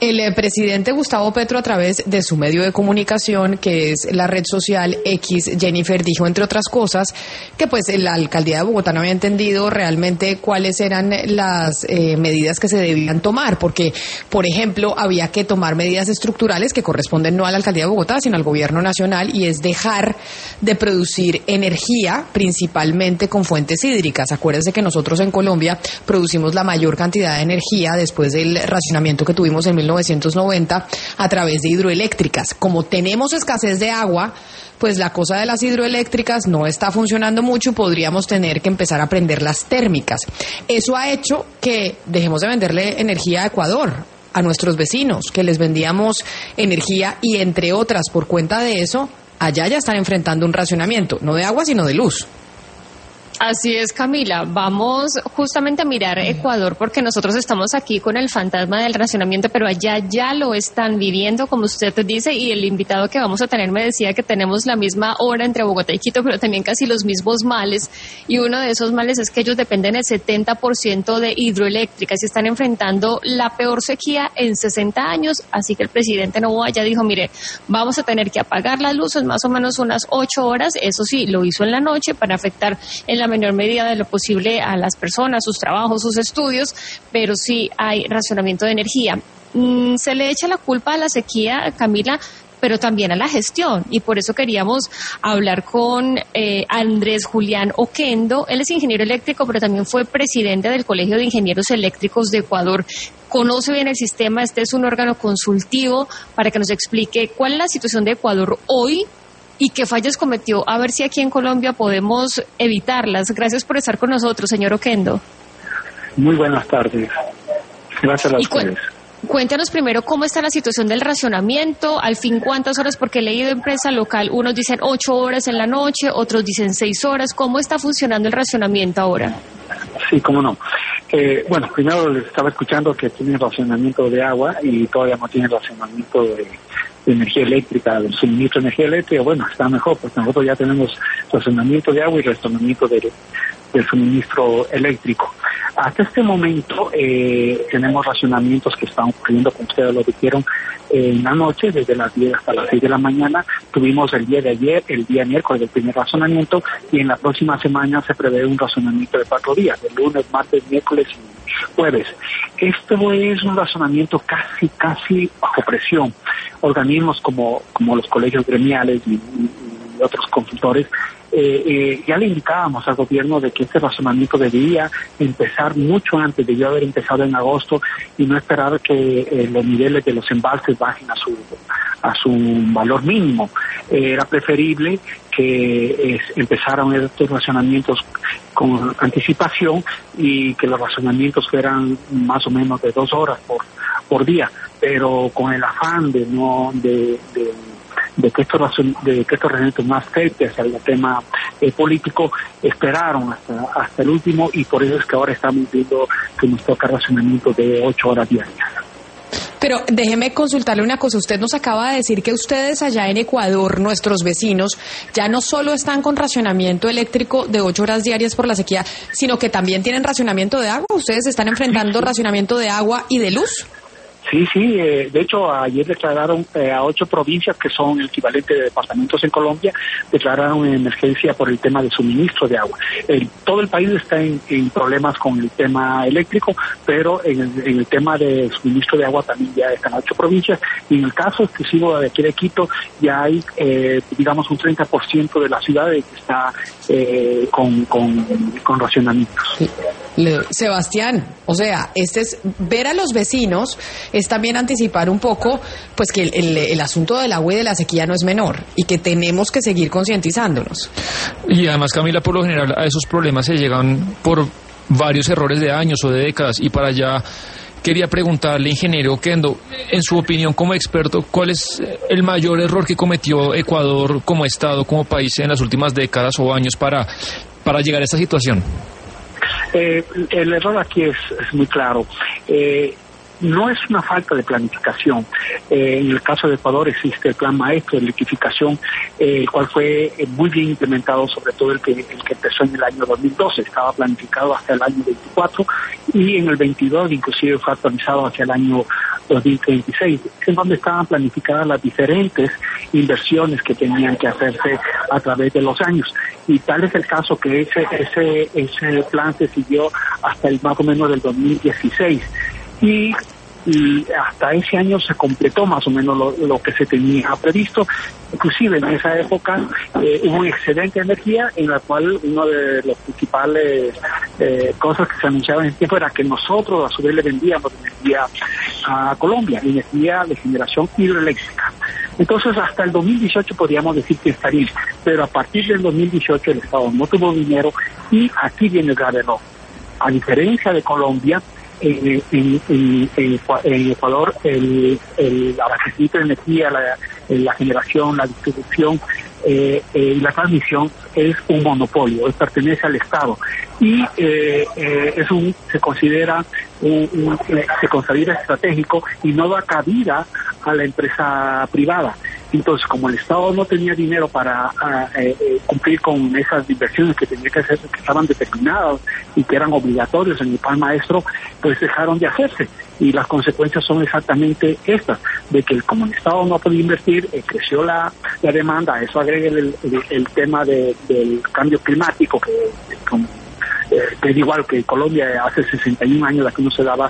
El presidente Gustavo Petro, a través de su medio de comunicación, que es la red social X, Jennifer, dijo, entre otras cosas, que pues la alcaldía de Bogotá no había entendido realmente cuáles eran las medidas que se debían tomar, porque, por ejemplo, había que tomar medidas estructurales que corresponden no a la alcaldía de Bogotá, sino al gobierno nacional, y es dejar de producir energía, principalmente con fuentes hídricas. Acuérdense que nosotros en Colombia producimos la mayor cantidad de energía después del racionamiento que tuvimos en 1990 a través de hidroeléctricas. Como tenemos escasez de agua, pues la cosa de las hidroeléctricas no está funcionando mucho y podríamos tener que empezar a prender las térmicas. Eso ha hecho que dejemos de venderle energía a Ecuador, a nuestros vecinos, que les vendíamos energía y, entre otras, por cuenta de eso, allá ya están enfrentando un racionamiento, no de agua, sino de luz. Así es, Camila. Vamos justamente a mirar Ecuador porque nosotros estamos aquí con el fantasma del racionamiento, pero allá ya lo están viviendo, como usted dice, y el invitado que vamos a tener me decía que tenemos la misma hora entre Bogotá y Quito, pero también casi los mismos males, y uno de esos males es que ellos dependen el 70% de hidroeléctricas y están enfrentando la peor sequía en 60 años, así que el presidente Noboa ya dijo, mire, vamos a tener que apagar las luces más o menos unas 8 horas, eso sí, lo hizo en la noche para afectar en la menor medida de lo posible a las personas, sus trabajos, sus estudios, pero sí hay racionamiento de energía. Se le echa la culpa a la sequía, Camila, pero también a la gestión, y por eso queríamos hablar con Andrés Julián Oquendo. Él es ingeniero eléctrico, pero también fue presidente del Colegio de Ingenieros Eléctricos de Ecuador. Conoce bien el sistema, este es un órgano consultivo para que nos explique cuál es la situación de Ecuador hoy y qué fallas cometió, a ver si aquí en Colombia podemos evitarlas. Gracias por estar con nosotros, señor Oquendo. Muy buenas tardes. Gracias a ustedes. Cuéntanos primero cómo está la situación del racionamiento, al fin cuántas horas, porque he leído en prensa local, unos dicen 8 horas en la noche, otros dicen 6 horas. ¿Cómo está funcionando el racionamiento ahora? Sí, cómo no. Bueno, primero les estaba escuchando que tienen racionamiento de agua y todavía no tienen racionamiento de energía eléctrica, del suministro de energía eléctrica. Bueno, está mejor, porque nosotros ya tenemos racionamiento de agua y racionamiento del suministro eléctrico. Hasta este momento tenemos racionamientos que están ocurriendo, como ustedes lo dijeron, en la noche, desde las 10 hasta las 6 de la mañana. Tuvimos el día de ayer, el día miércoles, el primer racionamiento, y en la próxima semana se prevé un racionamiento de 4 días, el lunes, martes, miércoles y jueves. Esto es un razonamiento casi bajo presión. Organismos como los colegios gremiales y otros consultores ya le indicábamos al gobierno de que este razonamiento debía empezar mucho antes, debió haber empezado en agosto y no esperar que los niveles de los embalses bajen a su valor mínimo. Era preferible que empezaran estos racionamientos con anticipación y que los racionamientos fueran más o menos de 2 horas por día, pero con el afán de que estos racionamientos más afecten hacia el tema político, esperaron hasta el último, y por eso es que ahora estamos viendo que nos toca racionamiento de 8 horas diarias. Pero déjeme consultarle una cosa. Usted nos acaba de decir que ustedes allá en Ecuador, nuestros vecinos, ya no solo están con racionamiento eléctrico de 8 horas diarias por la sequía, sino que también tienen racionamiento de agua. ¿Ustedes están enfrentando racionamiento de agua y de luz? Sí, de hecho ayer declararon a 8 provincias, que son el equivalente de departamentos en Colombia, declararon emergencia por el tema de suministro de agua. Todo el país está en problemas con el tema eléctrico, pero en el tema de suministro de agua también ya están 8 provincias, y en el caso exclusivo de aquí de Quito ya hay, digamos, un 30% de la ciudad que está con racionamientos. Sí. Sebastián, o sea, ver a los vecinos es también anticipar un poco, pues que el asunto del agua y de la sequía no es menor y que tenemos que seguir concientizándonos. Y además, Camila, por lo general a esos problemas se llegan por varios errores de años o de décadas, y para allá quería preguntarle, ingeniero Oquendo, en su opinión como experto, ¿cuál es el mayor error que cometió Ecuador como Estado, como país en las últimas décadas o años para llegar a esta situación? El error aquí es muy claro. No es una falta de planificación. En el caso de Ecuador existe el Plan Maestro de Electrificación, el cual fue muy bien implementado, sobre todo el que empezó en el año 2012. Estaba planificado hasta el año 24 y en el 22 inclusive fue actualizado hacia el año 2036, en donde estaban planificadas las diferentes inversiones que tenían que hacerse a través de los años. Y tal es el caso que ese plan se siguió hasta más o menos del 2016. Y hasta ese año se completó más o menos lo que se tenía previsto. Inclusive en esa época hubo un excedente de energía, en la cual uno de los principales cosas que se anunciaban en el tiempo era que nosotros a su vez le vendíamos energía a Colombia, energía de generación hidroeléctrica. Entonces hasta el 2018 podríamos decir que estaría, pero a partir del 2018 el Estado no tuvo dinero, y aquí viene el grave error. A diferencia de Colombia, en Ecuador el abastecimiento de energía, la generación, la distribución y la transmisión es un monopolio, pertenece al Estado, y se considera estratégico y no da cabida a la empresa privada. Entonces, como el Estado no tenía dinero para cumplir con esas inversiones que tenía que hacer, que estaban determinadas y que eran obligatorios en el plan maestro, pues dejaron de hacerse. Y las consecuencias son exactamente estas, de que como el Estado no podía invertir, creció la demanda. A eso agrega el tema del cambio climático, que es igual que Colombia hace 61 años, la que no se daba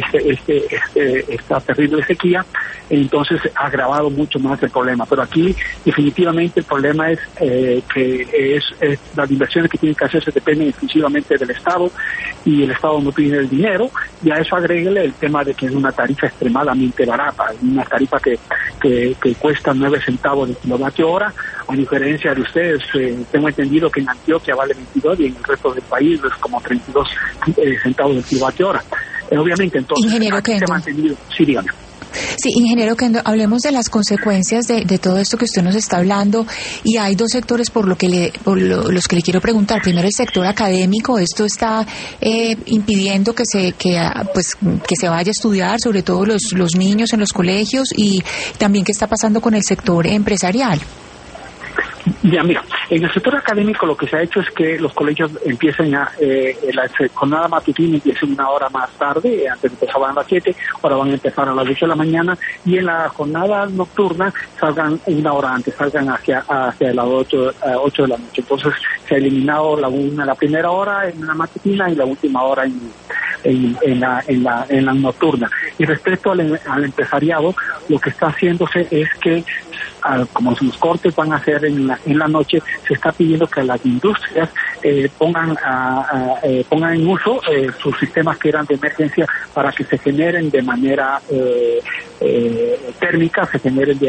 esta terrible sequía. Entonces ha agravado mucho más el problema. Pero aquí definitivamente el problema es que las inversiones que tienen que hacerse dependen exclusivamente del Estado, y el Estado no tiene el dinero, y a eso agréguele el tema de que es una tarifa extremadamente barata, una tarifa que cuesta 9 centavos de kilovatio hora, a diferencia de ustedes. Tengo entendido que en Antioquia vale 22 y en el resto del país es como 32 centavos de kilovatio hora. Obviamente, entonces, Ingeniero Kendo. Se ha mantenido. Sí, dígame. Sí, ingeniero Kendo, hablemos de las consecuencias de todo esto que usted nos está hablando, y hay dos sectores por los que le quiero preguntar. Primero, el sector académico. Esto está impidiendo que se vaya a estudiar, sobre todo los niños en los colegios, y también qué está pasando con el sector empresarial. Ya, mira, en el sector académico lo que se ha hecho es que los colegios empiecen la jornada matutina empieza una hora más tarde. Antes empezaban a las 7, ahora van a empezar a las 8 de la mañana, y en la jornada nocturna salgan una hora antes, salgan hacia las 8 de la noche. Entonces se ha eliminado la primera hora en la matutina y la última hora en la nocturna. Y respecto al empresariado, lo que está haciéndose es que, como los cortes van a ser en la noche, se está pidiendo que las industrias pongan en uso sus sistemas que eran de emergencia, para que se generen de manera térmica, se generen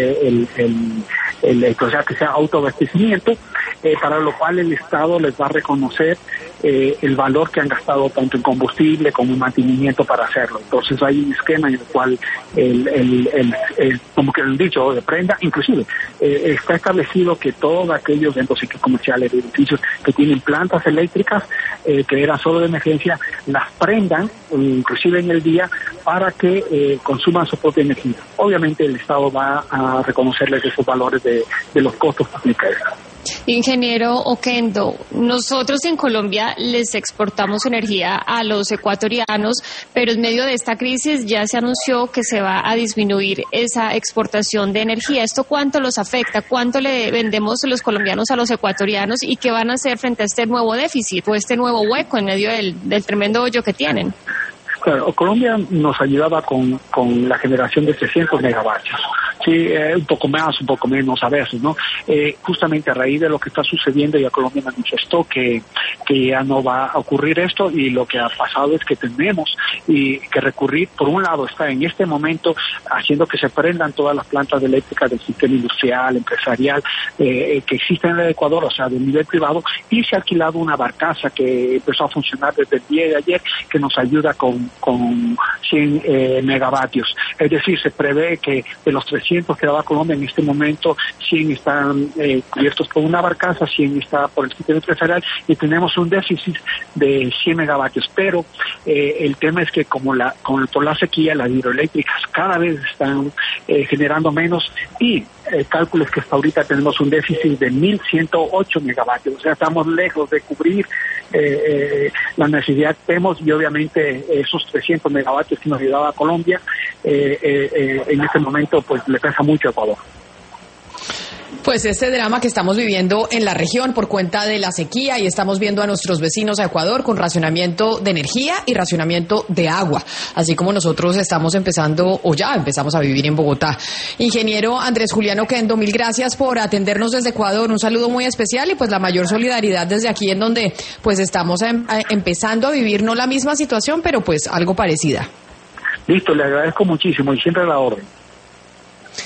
o sea, que sea autoabastecimiento, para lo cual el Estado les va a reconocer el valor que han gastado tanto en combustible como en mantenimiento para hacerlo. Entonces hay un esquema en el cual como que han dicho, de prenda, inclusive está establecido que todos aquellos centros comerciales, edificios que tienen plantas eléctricas que eran solo de emergencia, las prendan inclusive en el día, para que consuman su propia energía. Obviamente el Estado va a reconocerles esos valores de los costos que aplica esto. Ingeniero Oquendo, nosotros en Colombia les exportamos energía a los ecuatorianos, pero en medio de esta crisis ya se anunció que se va a disminuir esa exportación de energía. ¿Esto cuánto los afecta? ¿Cuánto le vendemos los colombianos a los ecuatorianos? ¿Y qué van a hacer frente a este nuevo déficit o este nuevo hueco en medio del tremendo hoyo que tienen? Claro, Colombia nos ayudaba con la generación de 300 megavatios. Sí, un poco más, un poco menos a veces, ¿no? Justamente a raíz de lo que está sucediendo, ya Colombia manifestó que ya no va a ocurrir esto, y lo que ha pasado es que tenemos que recurrir. Por un lado, está en este momento haciendo que se prendan todas las plantas eléctricas del sistema industrial, empresarial, que existen en el Ecuador, o sea, del nivel privado, y se ha alquilado una barcaza que empezó a funcionar desde el día de ayer, que nos ayuda con 100 megavatios. Es decir, se prevé que de los 300 que daba Colombia en este momento, 100 están cubiertos por una barcaza, 100 está por el sistema empresarial, y tenemos un déficit de 100 megavatios. Pero el tema es que por la sequía, las hidroeléctricas cada vez están generando menos, y el cálculo es que hasta ahorita tenemos un déficit de 1.108 megavatios. O sea, estamos lejos de cubrir la necesidad que tenemos, y obviamente esos 300 megavatios que nos ayudaba a Colombia, en este momento pues le pesa mucho a Ecuador. Pues este drama que estamos viviendo en la región por cuenta de la sequía, y estamos viendo a nuestros vecinos a Ecuador con racionamiento de energía y racionamiento de agua, así como nosotros estamos empezando o ya empezamos a vivir en Bogotá. Ingeniero Andrés Julián Oquendo, mil gracias por atendernos desde Ecuador, un saludo muy especial y pues la mayor solidaridad desde aquí, en donde pues estamos empezando a vivir no la misma situación, pero pues algo parecida. Listo, le agradezco muchísimo y siempre a la orden.